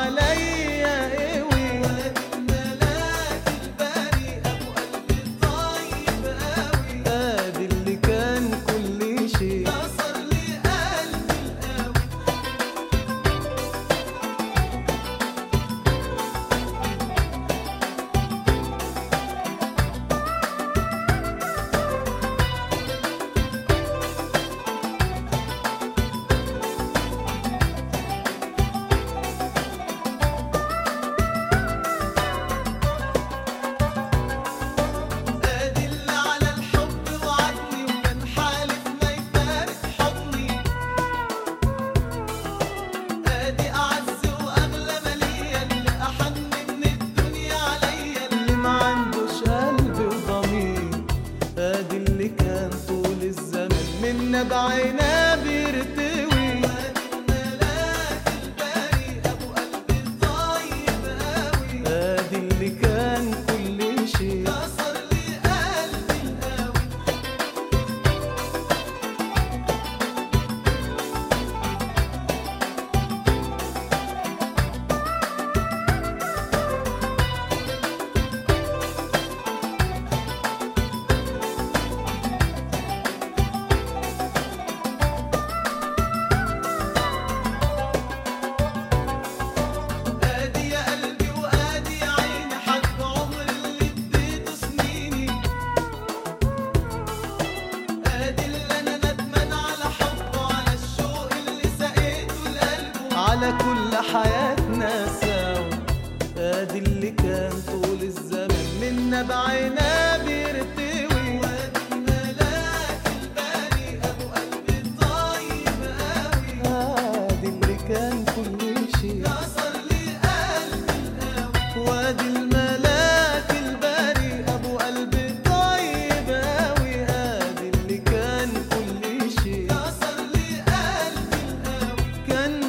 عليا قوي. وادي الملاك الباري ابو قلبي طيب قوي. ادي اللي كان كل شيء كسر لي قلبي القوي. ادي اللي على الحب وعدني وكان حالف ما يفارق حضني. ادي اعز واغلى ماليا اللي احن من الدنيا عليا. اللي ما عندوش قلب وضمير. ادي اللي كان طول الزمن منا بعيناه بيرتوي. وادي الملاك الباري ابو قلبي طيب قوي. ادي اللي كان كل شيء كسر لي قلبي القوي. ادي يا قلبي وادي يا عيني حق عمر اللي اديته سنيني. ادي اللي انا ندمان على حبه على الشوق اللي سقيته لقلبه. على كل حياتنا سوا. ادي اللي كان طول الزمن منا بعيناه بيرتوي. وادي الملاك الباري ابو قلبي طيب قوي. ادي اللي كان كل شيء كسر لي قلبي القوي. وادي الملاك الباري ابو قلبي طيب قوي. ادي اللي كان كل شيء كسر لي قلبي القوي. كان